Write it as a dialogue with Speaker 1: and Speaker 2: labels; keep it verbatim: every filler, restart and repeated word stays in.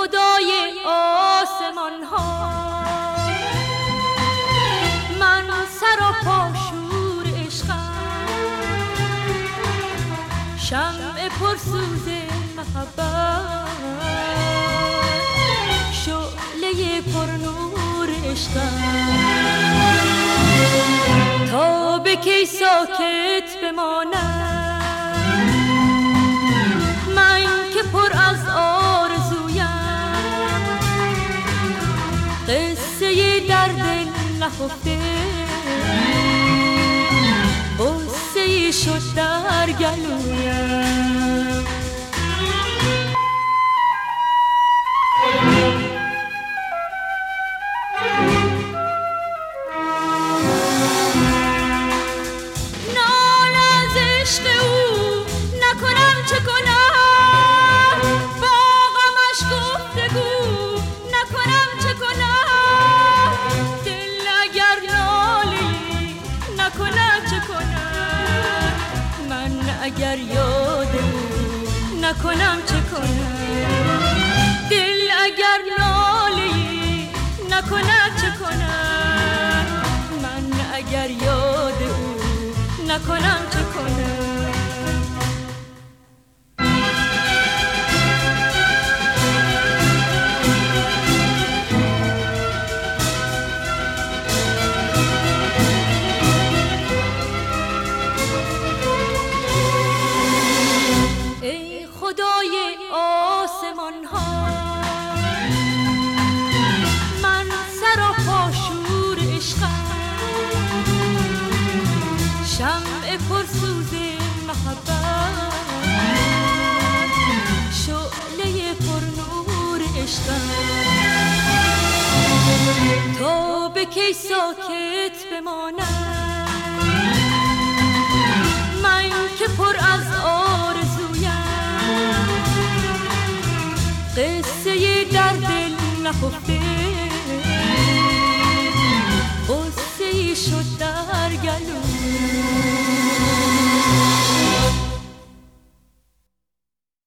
Speaker 1: خدای آسمان ها، من سراپا شور عشقم، شمع پرسوز محبت، شعله پرنور عشقم. تا به کی ساکت بمانم من که پر از آرزویم، قصه درد نهفته غصه شد در گلویم. اگر یاد او نکنم چه کنم، دل اگر نالی نکند چه کنم، من اگر یاد او نکنم چه کنم. خدای آسمان ها، من سراپا شور عشقم، شمع پرسوز محبت، شعله پرنور عشقم. تا به کی ساکت بمانم من که پر از آرزویم، قصه در دل نهفته